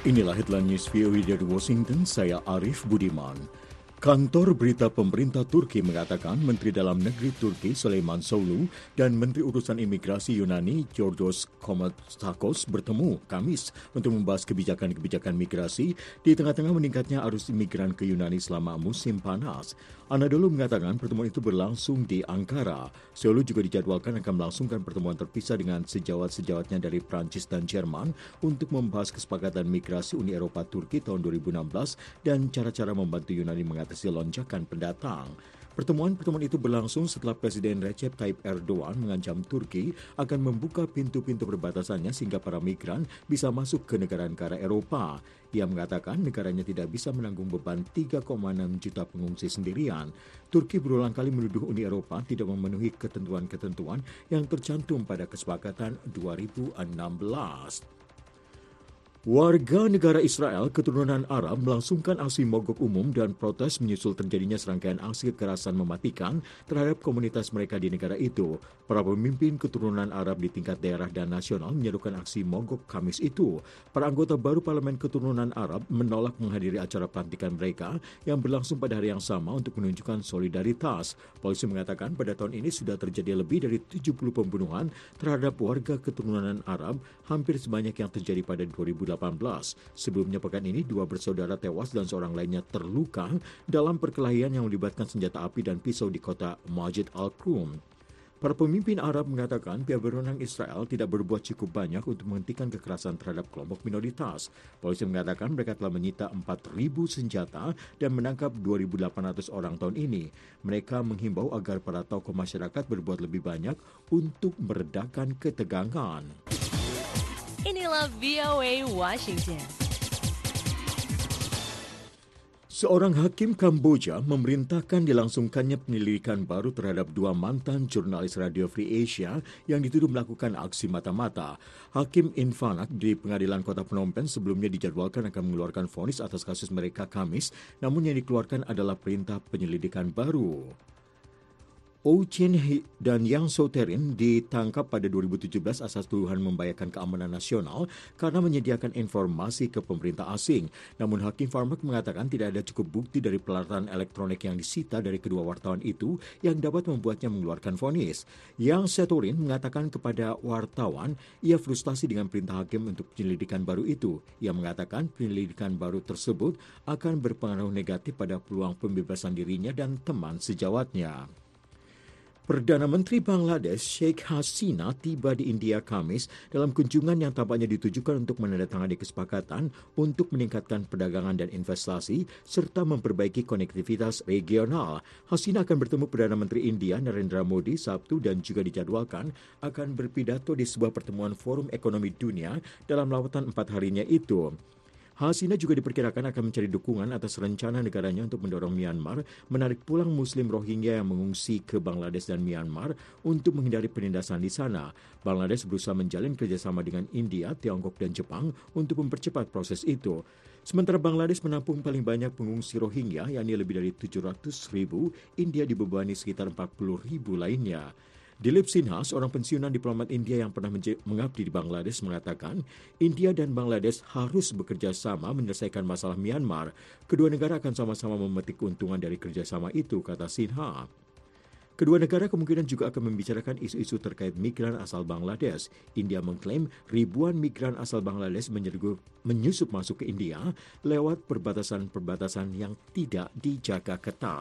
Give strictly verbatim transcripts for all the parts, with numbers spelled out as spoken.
Inilah headline news V O A dari Washington, saya Arif Budiman. Kantor berita pemerintah Turki mengatakan Menteri Dalam Negeri Turki Süleyman Soylu dan Menteri Urusan Imigrasi Yunani Georgios Komatsakos bertemu Kamis untuk membahas kebijakan-kebijakan migrasi di tengah-tengah meningkatnya arus imigran ke Yunani selama musim panas. Anadolu mengatakan pertemuan itu berlangsung di Ankara. Soylu juga dijadwalkan akan melangsungkan pertemuan terpisah dengan sejawat-sejawatnya dari Prancis dan Jerman untuk membahas kesepakatan migrasi Uni Eropa Turki tahun dua ribu enam belas dan cara-cara membantu Yunani mengatasi lonjakan pendatang. Pertemuan-pertemuan itu berlangsung setelah Presiden Recep Tayyip Erdogan mengancam Turki akan membuka pintu-pintu perbatasannya sehingga para migran bisa masuk ke negara-negara Eropa. Ia mengatakan negaranya tidak bisa menanggung beban tiga koma enam juta pengungsi sendirian. Turki berulang kali menuduh Uni Eropa tidak memenuhi ketentuan-ketentuan yang tercantum pada kesepakatan dua ribu enam belas. Warga negara Israel keturunan Arab melangsungkan aksi mogok umum dan protes menyusul terjadinya serangkaian aksi kekerasan mematikan terhadap komunitas mereka di negara itu. Para pemimpin keturunan Arab di tingkat daerah dan nasional menyerukan aksi mogok Kamis itu. Para anggota baru Parlemen Keturunan Arab menolak menghadiri acara pelantikan mereka yang berlangsung pada hari yang sama untuk menunjukkan solidaritas. Polisi mengatakan pada tahun ini sudah terjadi lebih dari tujuh puluh pembunuhan terhadap warga keturunan Arab, hampir sebanyak yang terjadi pada dua ribu delapan belas. Sebelumnya pekan ini, dua bersaudara tewas dan seorang lainnya terluka dalam perkelahian yang melibatkan senjata api dan pisau di kota Masjid Al-Qum. Para pemimpin Arab mengatakan pihak berwenang Israel tidak berbuat cukup banyak untuk menghentikan kekerasan terhadap kelompok minoritas. Polisi mengatakan mereka telah menyita empat ribu senjata dan menangkap dua ribu delapan ratus orang tahun ini. Mereka menghimbau agar para tokoh masyarakat berbuat lebih banyak untuk meredakan ketegangan. Inilah V O A Washington. Seorang hakim Kamboja memerintahkan dilangsungkannya penyelidikan baru terhadap dua mantan jurnalis Radio Free Asia yang dituduh melakukan aksi mata-mata. Hakim Infanak di Pengadilan Kota Phnom Penh sebelumnya dijadwalkan akan mengeluarkan vonis atas kasus mereka Kamis, namun yang dikeluarkan adalah perintah penyelidikan baru. Oh Chin Hee dan Yang Soterin ditangkap pada dua ribu tujuh belas asas tuduhan membahayakan keamanan nasional karena menyediakan informasi ke pemerintah asing. Namun Hakim Farmak mengatakan tidak ada cukup bukti dari peralatan elektronik yang disita dari kedua wartawan itu yang dapat membuatnya mengeluarkan vonis. Yang Soterin mengatakan kepada wartawan ia frustasi dengan perintah hakim untuk penyelidikan baru itu. Ia mengatakan penyelidikan baru tersebut akan berpengaruh negatif pada peluang pembebasan dirinya dan teman sejawatnya. Perdana Menteri Bangladesh Sheikh Hasina tiba di India Kamis dalam kunjungan yang tampaknya ditujukan untuk menandatangani kesepakatan untuk meningkatkan perdagangan dan investasi serta memperbaiki konektivitas regional. Hasina akan bertemu Perdana Menteri India Narendra Modi Sabtu dan juga dijadwalkan akan berpidato di sebuah pertemuan Forum Ekonomi Dunia dalam lawatan empat harinya itu. Hasina juga diperkirakan akan mencari dukungan atas rencana negaranya untuk mendorong Myanmar menarik pulang Muslim Rohingya yang mengungsi ke Bangladesh dan Myanmar untuk menghindari penindasan di sana. Bangladesh berusaha menjalin kerjasama dengan India, Tiongkok, dan Jepang untuk mempercepat proses itu. Sementara Bangladesh menampung paling banyak pengungsi Rohingya, yakni lebih dari tujuh ratus ribu, India dibebani sekitar empat puluh ribu lainnya. Dilip Sinha, seorang pensiunan diplomat India yang pernah mengabdi di Bangladesh, mengatakan India dan Bangladesh harus bekerja sama menyelesaikan masalah Myanmar. Kedua negara akan sama-sama memetik keuntungan dari kerjasama itu, kata Sinha. Kedua negara kemungkinan juga akan membicarakan isu-isu terkait migran asal Bangladesh. India mengklaim ribuan migran asal Bangladesh menyerbu, menyusup masuk ke India lewat perbatasan-perbatasan yang tidak dijaga ketat.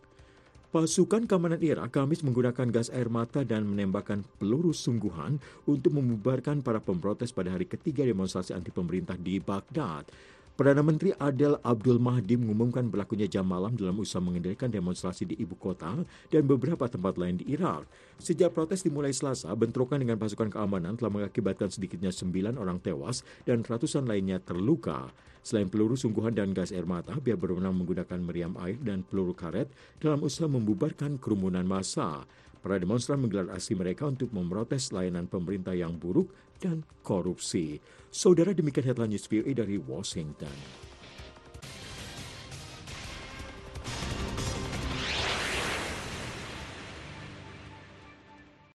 Pasukan keamanan Irak Kamis menggunakan gas air mata dan menembakkan peluru sungguhan untuk membubarkan para pemprotes pada hari ketiga demonstrasi anti pemerintah di Baghdad. Perdana Menteri Adel Abdul Mahdi mengumumkan berlakunya jam malam dalam usaha mengendalikan demonstrasi di ibu kota dan beberapa tempat lain di Irak. Sejak protes dimulai Selasa, bentrokan dengan pasukan keamanan telah mengakibatkan sedikitnya sembilan orang tewas dan ratusan lainnya terluka. Selain peluru sungguhan dan gas air mata, pihak berwenang menggunakan meriam air dan peluru karet dalam usaha membubarkan kerumunan massa. Para demonstran menggelar aksi mereka untuk memprotes layanan pemerintah yang buruk dan korupsi. Saudara, demikian headline news V O A dari Washington.